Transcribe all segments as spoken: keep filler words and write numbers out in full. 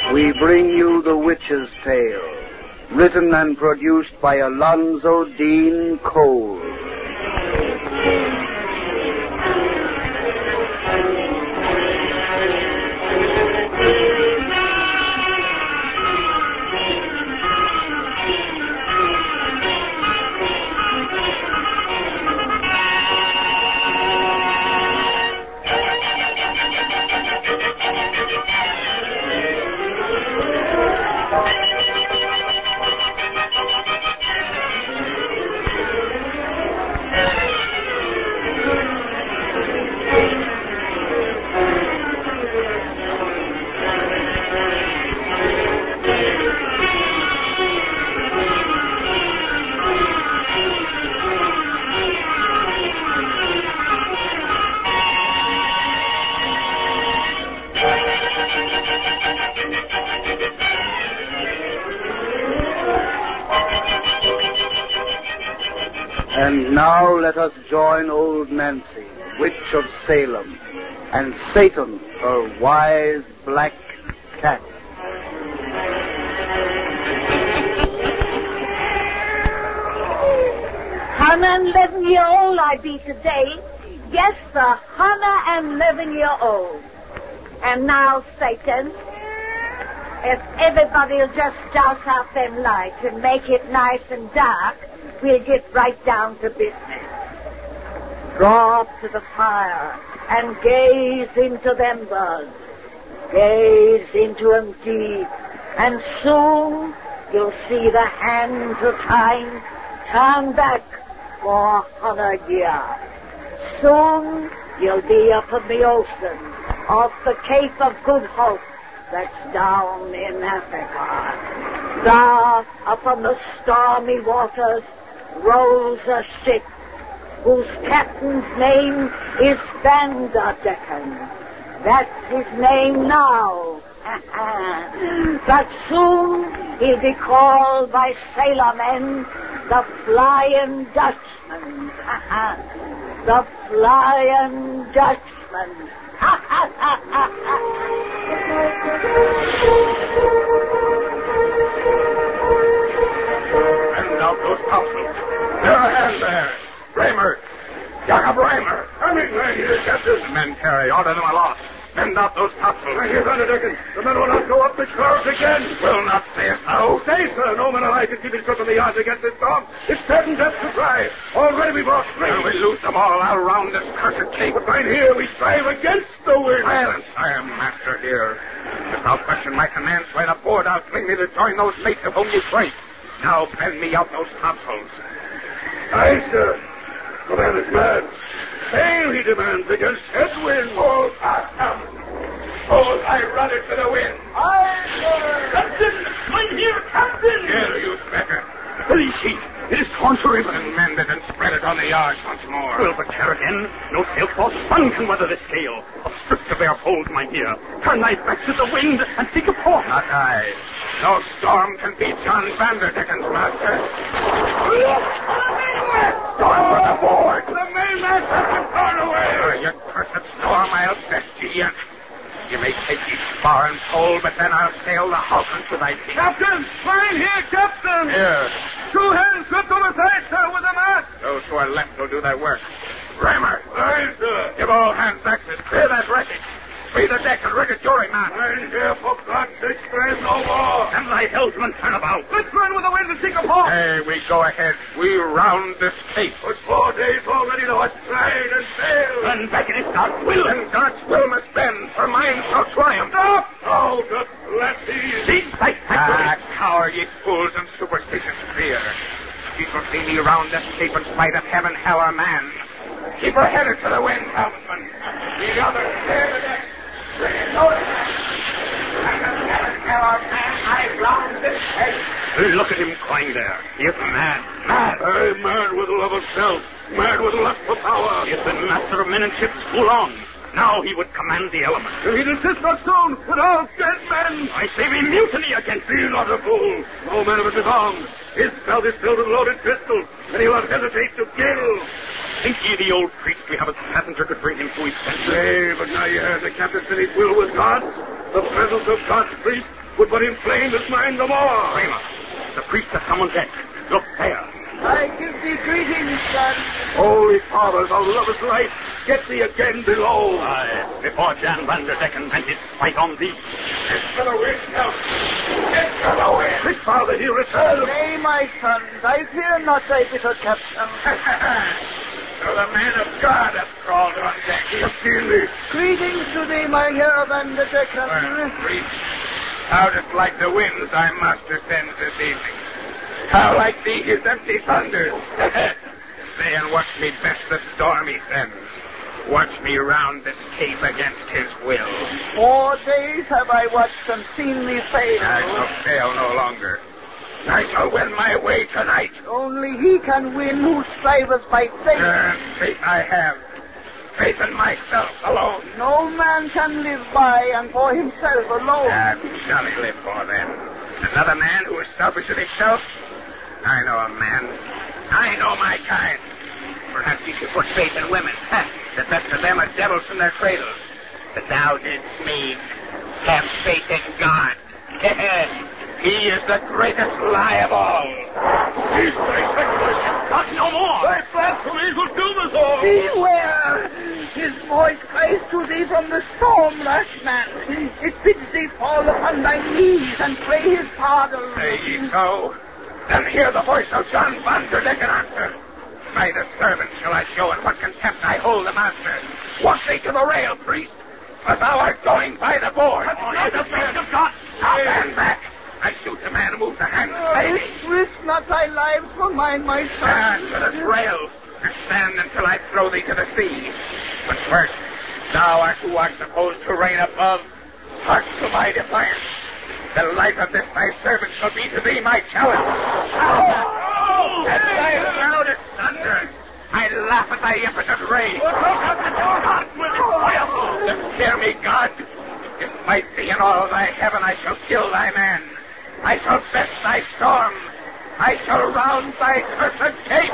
we bring you The Witch's Tale, written and produced by Alonzo Dean Cole. And now let us join old Nancy, Witch of Salem, and Satan, her wise black cat. Hundred and eleven year old I be today. Yes, sir, hundred and eleven year old. And now, Satan, if everybody'll just douse out them lights and make it nice and dark, we'll get right down to business. Draw up to the fire and gaze into them buds. Gaze into them deep, and soon you'll see the hands of time turn back for a hundred years. Soon you'll be up in the ocean off the Cape of Good Hope that's down in Africa. There, up on the stormy waters, rows a ship whose captain's name is Vanderdecken. That's his name now. But soon he'll be called by sailormen the Flying Dutchman. The Flying Dutchman. And out those topsails. There a hand there. Raymer. Jacob Raymer. Coming right here, Captain. The men carry. Order them aloft. Mend out those topsails. Right here, Vanderdecken. The men will not go up the curves again. Will not say so. Say, sir. No man alive can keep his grip on the yards against this storm. It's certain death to try. Already we brought three. When we lose them all, I'll round this cursed cape. But right here, we strive against the wind. Silence. I am master here. Without question, my command's right aboard. I'll fling me to join those mates of whom you fight. Now bend me out those topsails. Aye, sir. The man is mad. Sail, he demands, against headwind. Hold fast, Captain. Hold I rudder to the wind. Aye, sir. Captain, swing here, Captain. Here, you beggar. Police sheet. It is torn to ribbon. And mend it and spread it on the yards once more. We'll but tear again. No sailcloth sun can weather this gale. Obstruct the bare poles, my dear. Turn thy back to the wind and seek a port. Not I. No storm can beat John Vanderdecken's master. Look! The mainmast! Storm aboard! The mainmast has been torn away! Oh, you cursed storm, I'll best you yet. You may take each spar and pole, but then I'll sail the Halcon to thy feet. Captain! Mine here, Captain! Here. Two hands swept overside, sir, with the mast. Those who are left will do their work. Raymer! Aye, sir. Give all hands axes. Clear that wreckage. Free the deck and rig a jury man. I'm here, for God's sake, there's no more. And thy helmsman turn about. Let's run with the wind and seek a port. Hey, we go ahead. We round this cape. But four days already thou hast tried and failed. And back in his God's will. And God's will must bend, for mine shall triumph. Stop! Oh, God bless thee. Cease thy Ah, cower, ye fools, and superstitious fear. Ye shall see me round this cape in spite of heaven, hell, or man. Keep her headed to the wind, helmsman. The other, clear the deck. Bring it notice. And the heaven, hell, or man, I round this cape. Look at him crying there. He is mad. Mad. Aye, mad with love of self. Mad with lust for power. He has been master of men and ships too long. Now he would command the elements. He'd insist not soon with all dead men. I say we mutiny against Be him. not a fool. No man of us is armed. His belt is filled with loaded pistols, and he will not hesitate to kill. Think ye the old priest we have as passenger could bring him to his senses? Nay, but now you heard the captain said his will was God's. The presence of God's priest would but inflame his mind the more. Raymer, the priest has come on deck. Look there. I give thee greetings, son. Holy Father, thou lovest life, get thee again below. Aye, before Jan van der Decken vent his spite on thee. Get to the wind now. Get to the wind. Quick, Father, he returns. Nay, my sons, I fear not thy bitter captain. So the man of God hath crawled on deck. He has seen thee. Greetings to thee, my Herr van der Decken. Well, priest, how dost like the winds thy master sends this evening? How like thee his empty thunders? Stay and watch me best the storm he sends. Watch me round this cape against his will. Four days have I watched and seen thee fail. I shall fail no longer. I shall win my way tonight. Only he can win who striveth by faith. Uh, faith I have. Faith in myself alone. No man can live by and for himself alone. Uh, who shall he live for then? Another man who is selfish in himself? I know a man. I know my kind. Perhaps he should put faith in women. The best of them are devils from their cradles. But thou didst me have faith in God. He is the greatest lie of all. He's thy sacrifice. Not no more. Thy blasphemies will doom us all. Beware! His voice cries to thee from the storm, rash man. It bids thee fall upon thy knees and pray his pardon. Say ye so? Then hear the voice of John van der Decken answer. By the servant shall I show in what contempt I hold the master. Walk thee to the rail, priest, for thou art going by the board. Not the priest of God. Now stand back. I shoot the man who moves the hand. Oh, risk not thy lives for mine, my son. Stand to this rail, and stand until I throw thee to the sea. But first, thou art who art supposed to reign above. Hark to my defiance. The life of this thy servant shall be to thee my challenge. Oh, at thy loudest thunder, I laugh at thy impotent rage. To scare me, God. If might be in all thy heaven, I shall kill thy man. I shall best thy storm. I shall round thy cursed cape.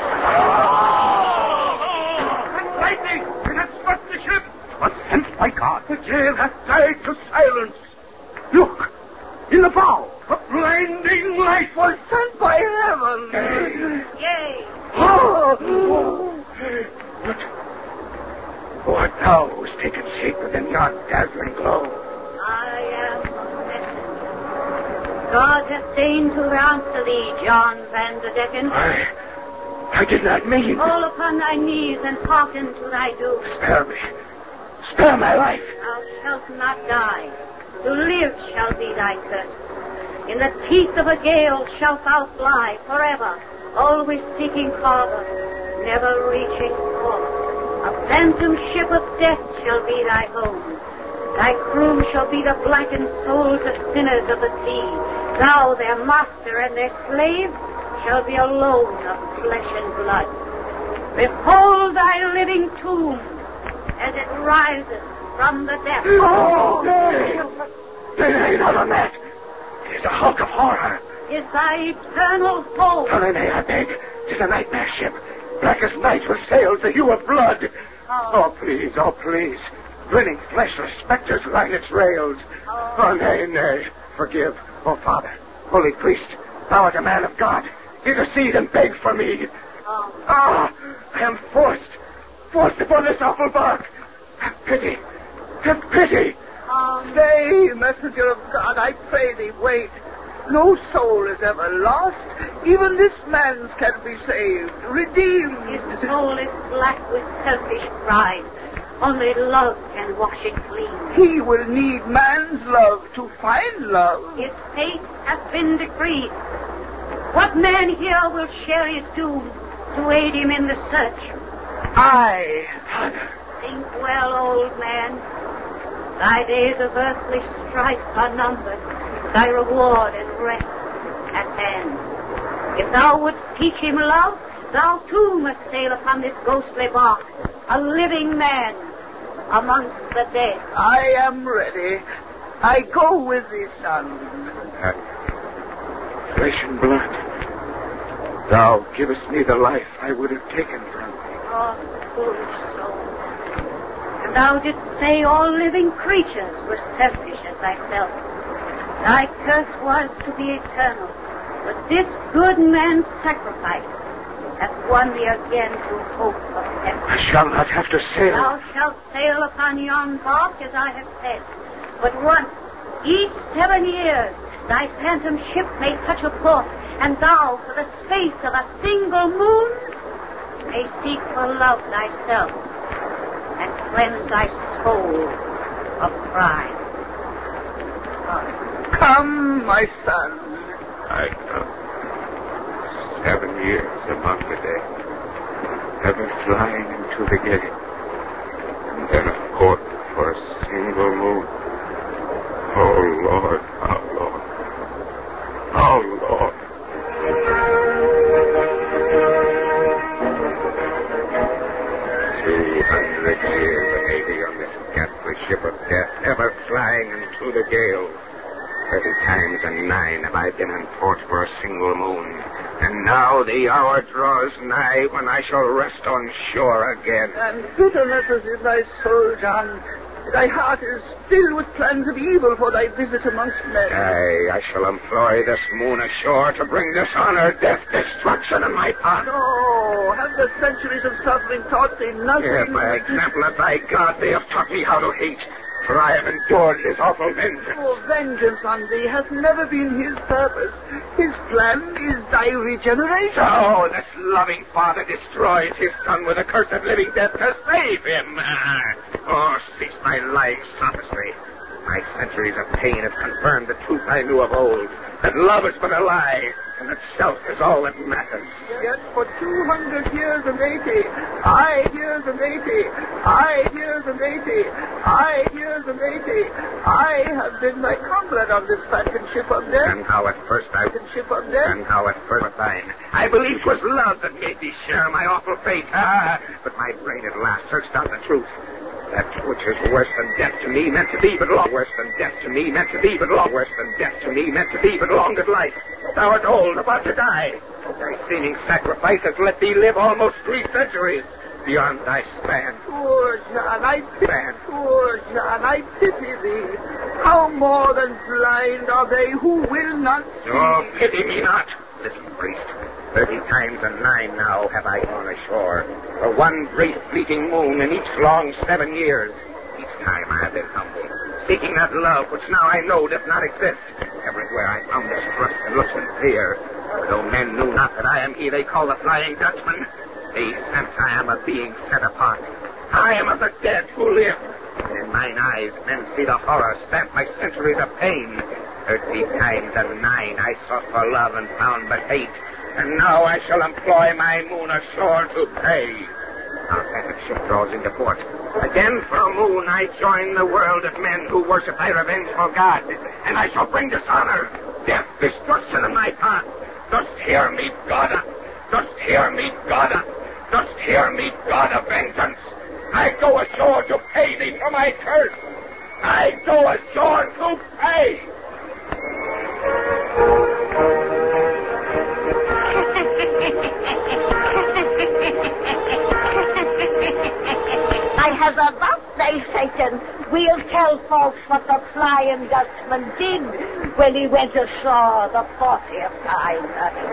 That lightning! It hath struck the ship! But sent by God. The gale hath died to silence. Look! In the bow! A blinding light was Sent by heaven. Yea. Oh! What? Who art thou who's taken shape within yon dazzling glow? I am a messenger. God hath deigned to answer thee, John van der Decken. I... I did not mean... Fall upon thy knees and hearken to thy doom. Spare me. Spare my life. Thou shalt not die. To live shall be thy curse. In the teeth of a gale shalt thou fly forever, always seeking harbor, never reaching port. A phantom ship of death shall be thy home. Thy crew shall be the blackened souls of sinners of the sea. Thou, their master and their slave, shall be alone of flesh and blood. Behold thy living tomb as it rises from the depths. Oh, nay. Nay, not on that. It is a hulk of horror. Is thy eternal home. Nay, nay, I beg. Tis a nightmare ship. Black as night with sails the hue of blood. Oh. Oh, please, oh, please. Grinning fleshless specters line its rails. Oh. Oh, nay, nay. Forgive. Oh, Father, holy priest, thou art a man of God. Intercede and beg for me. Oh. Ah, I am forced, forced upon this awful bark. Have pity, have pity. Oh. Stay, messenger of God, I pray thee, wait. No soul is ever lost. Even this man's can be saved, redeemed. His soul is black with selfish pride. Only love can wash it clean. He will need man's love to find love. His fate has been decreed. What man here will share his doom to aid him in the search? I. Father. Think well, old man. Thy days of earthly strife are numbered. Thy reward and rest at hand. If thou wouldst teach him love, thou too must sail upon this ghostly bark, a living man amongst the dead. I am ready. I go with thee, son. Uh, flesh and blood. Thou givest me the life I would have taken from thee. Oh, foolish soul. And thou didst say all living creatures were selfish as thyself. Thy curse was to be eternal, but this good man's sacrifice hath won thee again to hope of heaven. I shall not have to sail. Thou shalt sail upon yon bark as I have said, but once, each seven years, thy phantom ship may touch a port, and thou, for the space of a single moon, may seek for love thyself, and cleanse thy soul of pride. Come, my son. I come. Seven years among the dead. Ever flying into the gale. And then a port for a single moon. Oh, Lord, oh, Lord. Oh, Lord. Two hundred years, maybe, on this ghastly ship of death, ever flying into the gale. Thirty times and nine have I been in port for a single moon. And now the hour draws nigh when I shall rest on shore again. And bitterness is in thy soul, John. Thy heart is filled with plans of evil for thy visit amongst men. Aye, I shall employ this moon ashore to bring dishonor, death, destruction in my path. No, have the centuries of suffering taught thee nothing? Here, by example of thy God, they have taught me how to hate. For I have endured his awful vengeance. Oh, vengeance on thee has never been his purpose. His plan is thy regeneration. So, this loving father destroys his son with a cursed living death to save him. Oh, cease thy lying sophistry. My centuries of pain have confirmed the truth I knew of old, that love is but a lie, and that self is all that matters. Yet for two hundred years and eighty, I years and eighty, I years and eighty, I years and eighty, I have been thy comrade on this phantom ship of death. And how at first I... ship of death. And how at first was thine. I believed 'twas love that made thee share my awful fate. Ah, but my brain at last searched out the truth. That which is worse than death to me meant to be but long. Worse than death to me meant to be but long. Worse than death to me meant to be but long at life. Thou art old, about to die. Thy seeming sacrifice has let thee live almost three centuries beyond thy span. Poor John, I pity Poor John, I pity thee. How more than blind are they who will not see? Oh, pity me not. Listen, priest. Thirty times and nine now have I gone ashore, for one brief fleeting moon in each long seven years. Each time I have been humble, seeking that love which now I know does not exist. Everywhere I found distrust and looks and fear. For though men knew not that I am he they call the Flying Dutchman, they sense I am a being set apart. I am of the dead who live. And in mine eyes men see the horror stamped by centuries of pain. Thirty times and nine I sought for love and found but hate. And now I shall employ my moon ashore to pay. Our phantom ship draws into port. Again for a moon I join the world of men who worship thy revengeful God. And I shall bring dishonor, death, destruction in my path. Dost hear me, God? Dost hear me, God? Dost hear me, God of vengeance? I go ashore to pay thee for my curse. I go ashore to pay. I have a birthday, Satan. We'll tell folks what the Flying Dutchman did when he went ashore the fortieth time.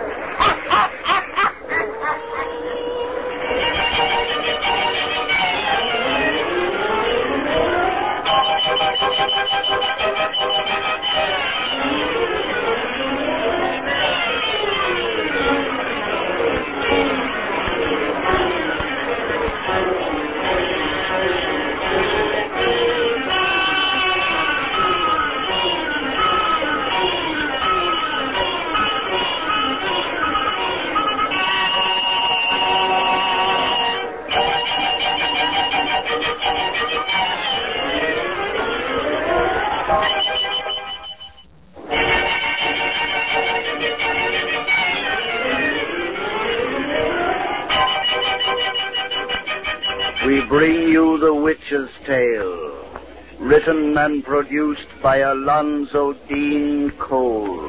We bring you The Witch's Tale, written and produced by Alonzo Dean Cole.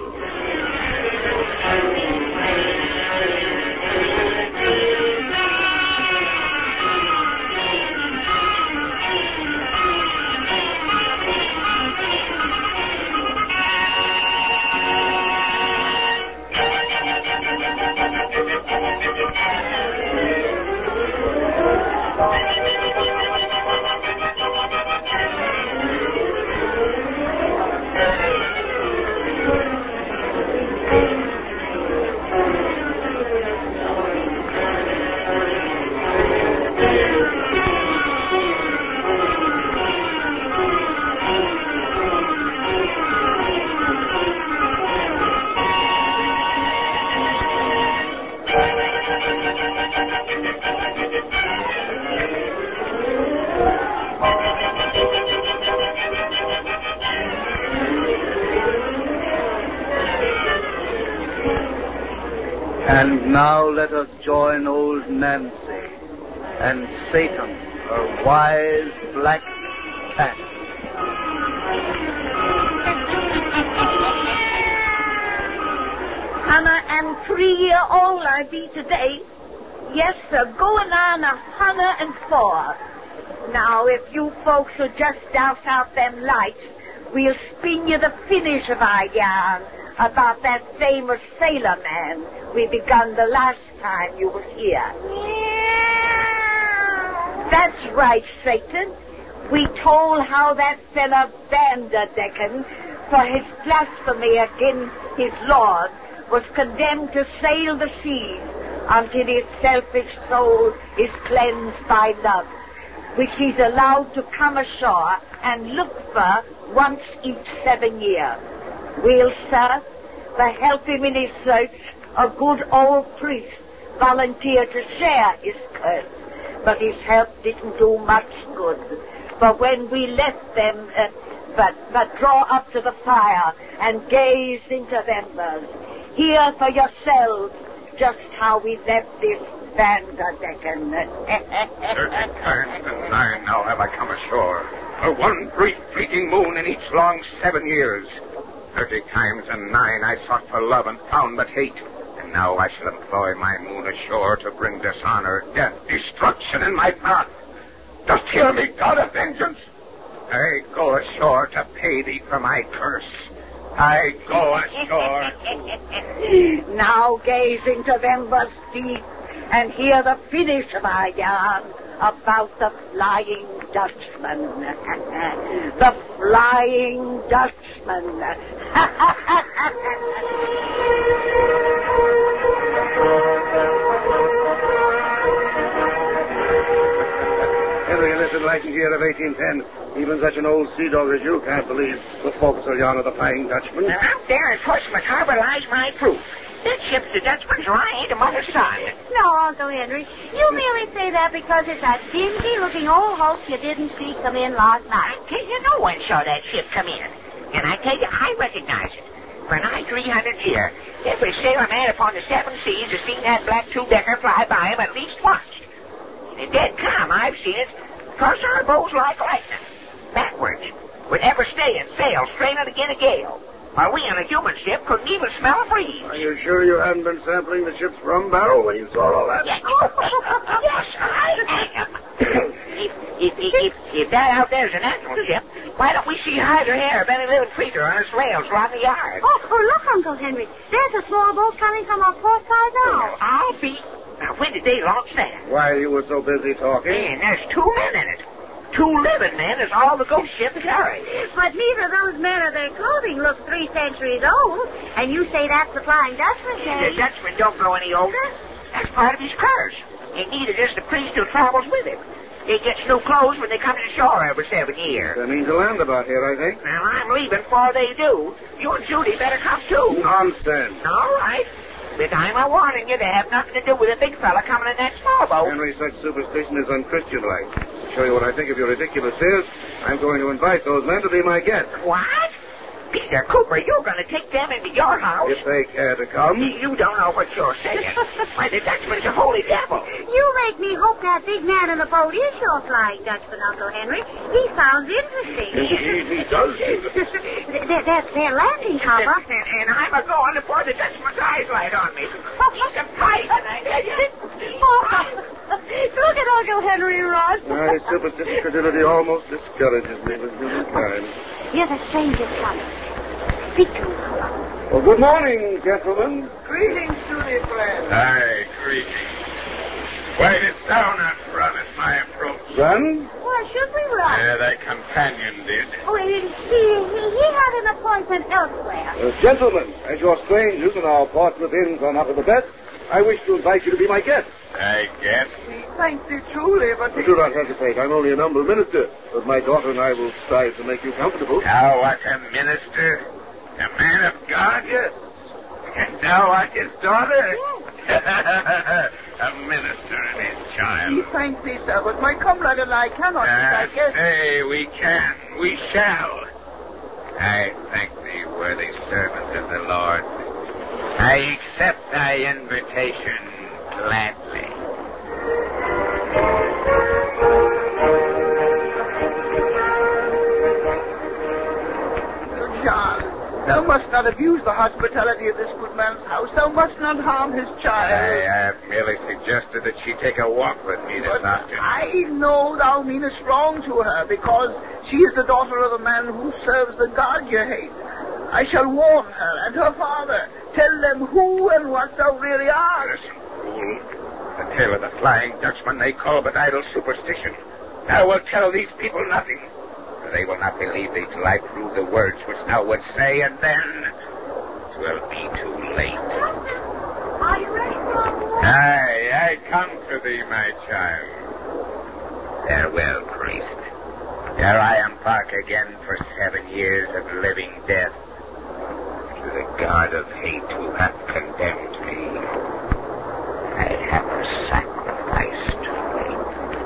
And now let us join old Nancy and Satan, her wise black cat. Hannah and three-year-old I be today. Yes, sir, going on a hundred and four. Now, if you folks will just douse out them lights, we'll spin you the finish of our yarn about that famous sailor man we begun the last time you was here. That's right, Satan. We told how that fella Vanderdecken, for his blasphemy against his Lord, was condemned to sail the seas until his selfish soul is cleansed by love, which he's allowed to come ashore and look for once each seven years. Well, sir, to help him in his search, a good old priest volunteered to share his curse, but his help didn't do much good. For when we left them, uh, but, but draw up to the fire and gaze into them, hear for yourselves just how we left this Vanderdecken. Thirty times and nine now have I come ashore, for one brief fleeting moon in each long seven years. Thirty times and nine I sought for love and found but hate, and now I shall employ my moon ashore to bring dishonor, death, destruction in my path. Dost hear me, God of vengeance? I go ashore to pay thee for my curse. I go ashore. Now gaze into them was deep and hear the finish of our yarn about the Flying Dutchman. The Flying Dutchman. Henry, in this enlightened year of eighteen ten, even such an old sea dog as you can't believe the forecastle yarn of the Flying Dutchman. Now, out there in Portsmouth Harbor lies my proof. That ship's the Dutchman's right to mother's son. No, Uncle Henry. You merely say that because it's a dingy-looking old hulk you didn't see come in last night. I tell you, no one saw that ship come in. And I tell you, I recognize it. For nigh three hundred years, every sailor man upon the seven seas has seen that black two-decker fly by him at least once. In dead calm, I've seen it cross our bows like lightning, backwards, with ever stay and sail straight on again a gale, while we on a human ship couldn't even smell a breeze. Are you sure you hadn't been sampling the ship's rum barrel when you saw all that? Yes, yes I am. if, if, if, if that out there's a natural ship, why don't we see hide or hair of any living creature on its rails along the yard? Oh, oh, look, Uncle Henry. There's a small boat coming from our port side now. I'll be... Now, when did they launch that? While you were so busy talking. And there's two men in it. Two living men is all the ghost ship carries. But neither of those men or their clothing look three centuries old. And you say that's the Flying Dutchman, The Dutchman don't grow any older. That's part of his curse. And neither does the priest who travels with him. They get new clothes when they come to shore every seven years. That means a land about here, I think. Well, I'm leaving before they do. You and Judy better come too. Nonsense. All right. But I'm a warning you to have nothing to do with a big fella coming in that small boat. Henry, such superstition is unchristian-like. To show you what I think of your ridiculous fears, I'm going to invite those men to be my guests. What? Peter Cooper, you're going to take them into your house? If they care to come. You don't know what you're saying. Why, the Dutchman's a holy devil. You make me hope that big man in the boat is your Flying Dutchman, Uncle Henry. He sounds interesting. Indeed, he does. They're, they're, they're landing, Papa. And, and I'm a-going before the Dutchman's eyes light on me. He's a pipe, and I tell you. Look at Uncle Henry, Ross. My superstitious credulity almost discourages me with humankind. Here's a stranger coming. Speak to him, Papa. Well, good morning, gentlemen. Greetings, Judy, friend. Aye, greetings. Why didst thou not run at my approach? Run? Why should we run? Uh, thy companion did. Oh, he, he, he had an appointment elsewhere. Uh, gentlemen, as your strangers and our Portsmouth inns are not of the best, I wish to invite you to be my guests. I guess. Thank thee truly, but... Do not hesitate. I'm only an humble minister, but my daughter and I will strive to make you comfortable. Thou art a minister? A man of God? Yes. And thou art his daughter? Yes. A minister and his child. Thank thee, sir, but my comrade and I cannot, Ah, I guess. say, we can, we shall. I thank thee, worthy servant of the Lord. I accept thy invitation gladly. John, thou must not abuse the hospitality of this good man's house. Thou must not harm his child. I have merely suggested that she take a walk with me this But afternoon. I know thou meanest wrong to her, because she is the daughter of a man who serves the God you hate. I shall warn her and her father. Tell them who and what thou really art. Listen, fool. The tale of the Flying Dutchman they call but idle superstition. Thou wilt tell these people nothing. They will not believe thee till I prove the words which thou wouldst say, and then it will be too late. Are you ready for a walk? Aye, I come to thee, my child. Farewell, priest. Here I embark again for seven years of living death. To the God of hate who hath condemned me, I have sacrificed faith.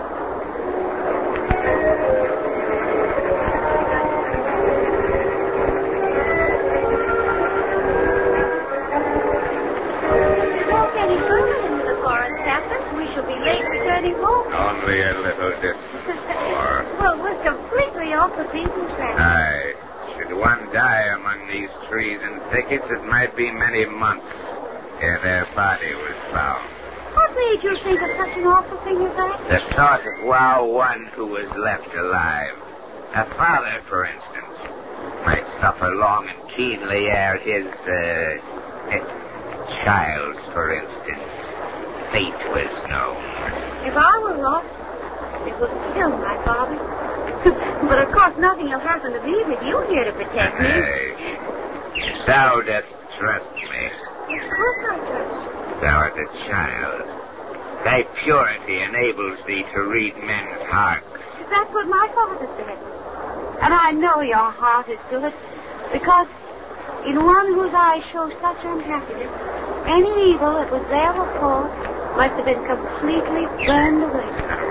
Walk any further into the forest, Captain. We shall be late returning home. Only a little distance more. Well, we're completely off the beaten track. Aye. Should one die among these trees and thickets, it might be many months ere their body was found. What made you think of such an awful thing as that? The thought of wow, one who was left alive. A father, for instance, might suffer long and keenly ere his, uh, eh, child's, for instance, fate was known. If I were lost, it would kill my father. But of course nothing will happen to me with you here to protect me. Nay, thou dost trust me. Of course I trust. Thou art a child. Thy purity enables thee to read men's hearts. That's what my father said. And I know your heart is good, because in one whose eyes show such unhappiness, any evil that was there before must have been completely burned away.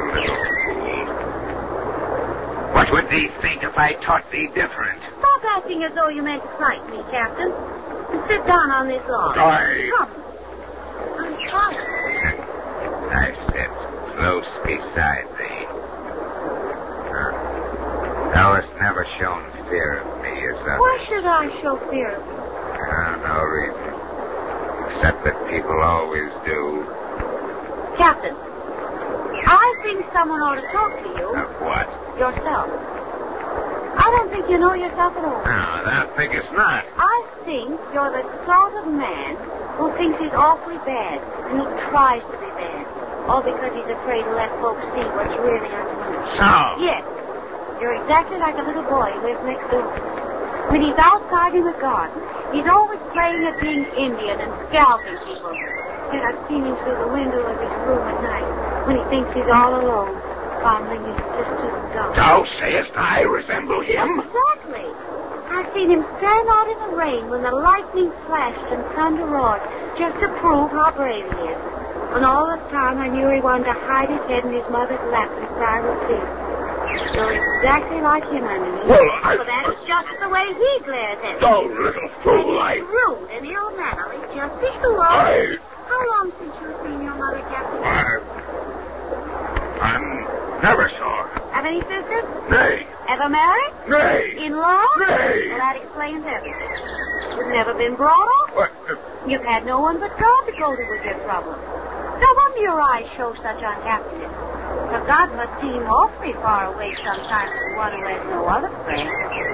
What would thee think if I taught thee different? Stop acting as though you meant to frighten me, Captain. And sit down on this log. Aye. Come. I'm sorry. I sit close beside thee. Huh. Thou hast never shown fear of me as others. Why should I show fear of you? Uh, no reason. Except that people always do. Captain, I think someone ought to talk to you. Of what? Yourself. I don't think you know yourself at all. No, thou thinkest not. I think you're the sort of man who thinks he's awfully bad, and who tries to be bad, all because he's afraid to let folks see what's really underneath. So? Yes. You're exactly like a little boy who lives next door. When he's outside in the garden, he's always playing at being Indian and scalping people. Yet I've seen him through the window of his room at night, when he thinks he's all alone, fondling his sister's gun. Thou sayest I resemble him? Exactly. I've seen him stand out in the rain when the lightning flashed and thunder roared, just to prove how brave he is. And all the time I knew he wanted to hide his head in his mother's lap and cry with fear. You're exactly like him, underneath. Well, I... But that's just the way he glares at me. Thou little fool, I... He's rude and ill-mannerly, just as you are. I... How long since you've seen your mother, Captain? I... I'm never saw her. Have any sisters? Nay. Ever married? Nay. In-laws? Nay. Well, that explains everything. You've never been brought up. What? Uh, You've had no one but God to go to with your troubles. No wonder your eyes show such unhappiness. For God must seem awfully far away sometimes from one who has no other friend.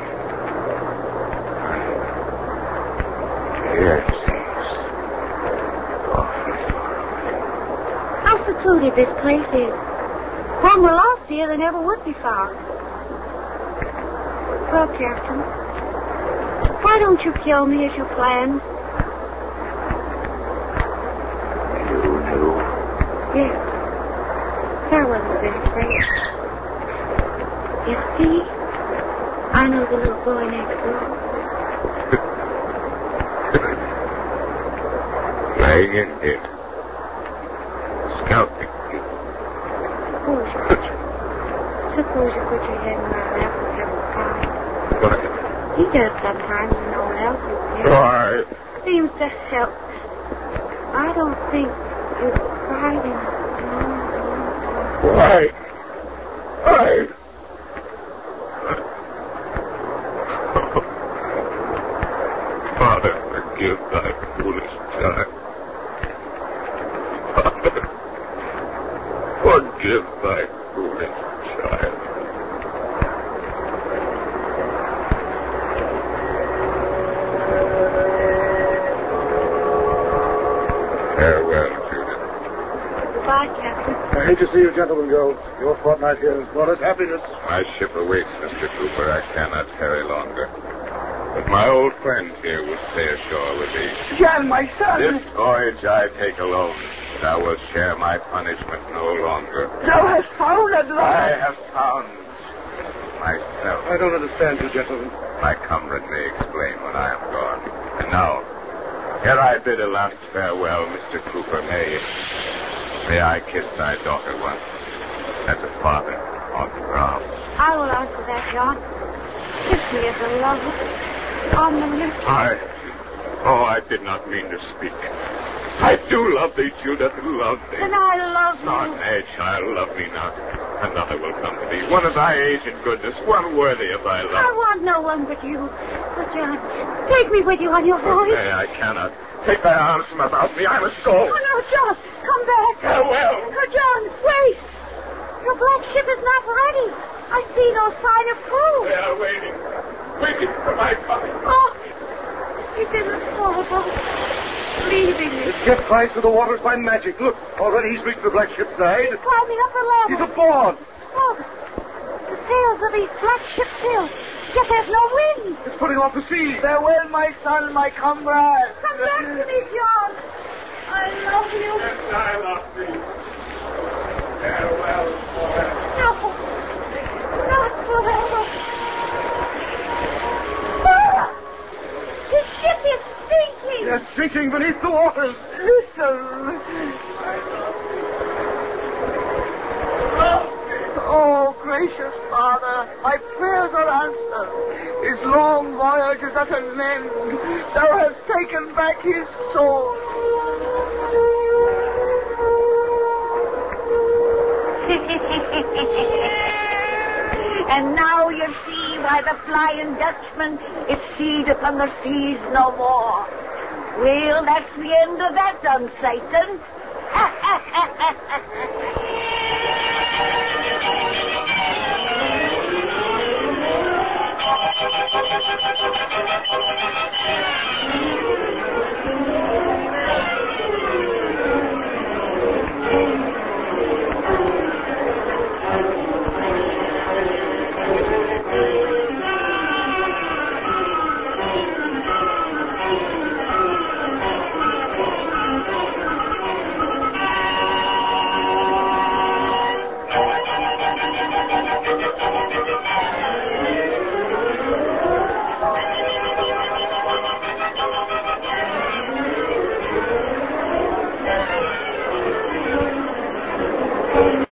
yes. Awfully far away. How secluded this place is. When we're lost here, they never would be found. Well, Captain, why don't you kill me as you planned? You knew? Yes. There wasn't a bit afraid. You see, I know the little boy next door. Lying in here. Scalping you. Suppose you put your, suppose you put your head in my lap and have a cry. What? He does sometimes when no one else is there. Why? Seems to help I don't think you've cried in Why? I... Father, forgive thy foolish child. Father, forgive thy foolish child. Farewell, Judith. Goodbye, Captain. I hate to see you gentlemen go. Your fortnight here has brought us happiness. My ship awaits, Mister Cooper. I cannot tarry longer. But my old friend here will stay ashore with me. John, my son. This voyage I take alone. Thou wilt share my punishment no longer. Thou hast found at I last. have found myself. I don't understand you, gentlemen. My comrade may explain when I am gone. And now, ere I bid a last farewell, Mister Cooper, may, may I kiss thy daughter once, as a father on the brow. I will answer that, John. Kiss me as a lover on the lips. I, oh, I did not mean to speak. I do love thee, Judith, love thee. And I love you. Oh, nay, child, love me not. Another will come to thee, one of thy age and goodness, one worthy of thy I love. want no one but you. But, John, take me with you on your Oh, voyage. nay, I cannot. Take thy arms from about me. I must go. Oh, no, John, come back. Farewell. Oh, John, wait. Your black ship is not ready. I see no sign of crew. They are waiting. Waiting for my coming. Oh, it isn't horrible. Leaving me. This ship flies through the waters by magic. Look, already he's reached the black ship's side. He's climbing up the ladder. He's aboard. Look, the sails of these black ships fill. Yet there's no wind. It's putting off to sea. Farewell, my son, my comrade. Come back to me, John. I love you. Yes, I love thee. Farewell, forever. No, not forever. Ah! This ship is sinking. They're sinking beneath the waters. Listen. Oh, gracious Father, my prayers are answered. His long voyage is at an end. Thou hast taken back his soul. And now you see why the Flying Dutchman is seed upon the seas no more. Well, that's the end of that done, Satan. Thank you.